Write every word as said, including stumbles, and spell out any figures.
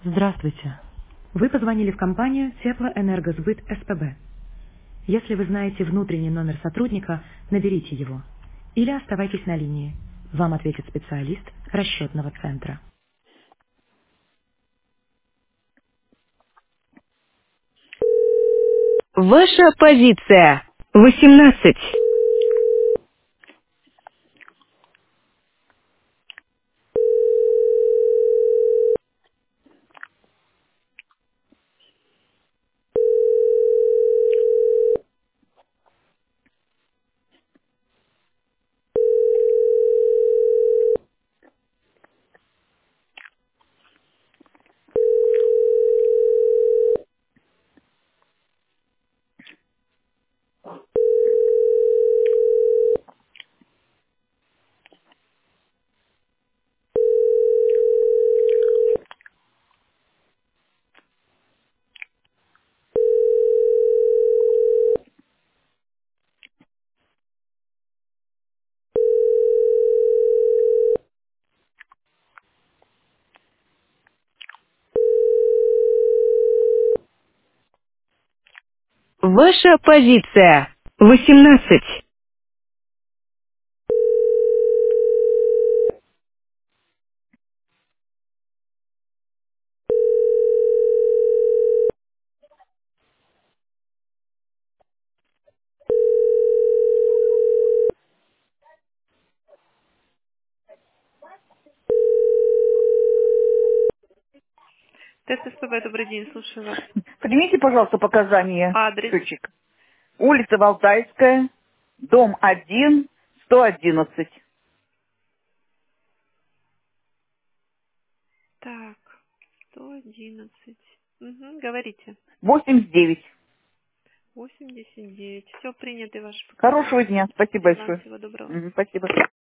Здравствуйте. Вы позвонили в компанию Теплоэнергосбыт СПБ. Если вы знаете внутренний номер сотрудника, наберите его. Или оставайтесь на линии. Вам ответит специалист расчетного центра. Ваша позиция. восемнадцать. Ваша позиция. восемнадцать. Тест СПБ, добрый день, слушаю вас. Примите, пожалуйста, показания Адрес. счетчик. Улица Валтайская, дом один, сто одиннадцать, Так, сто одиннадцать. Угу, говорите. восемьдесят девять. восемьдесят девять. Все, приняты ваши показания. Хорошего дня. Спасибо И вам большое. всего доброго. Мгм, спасибо.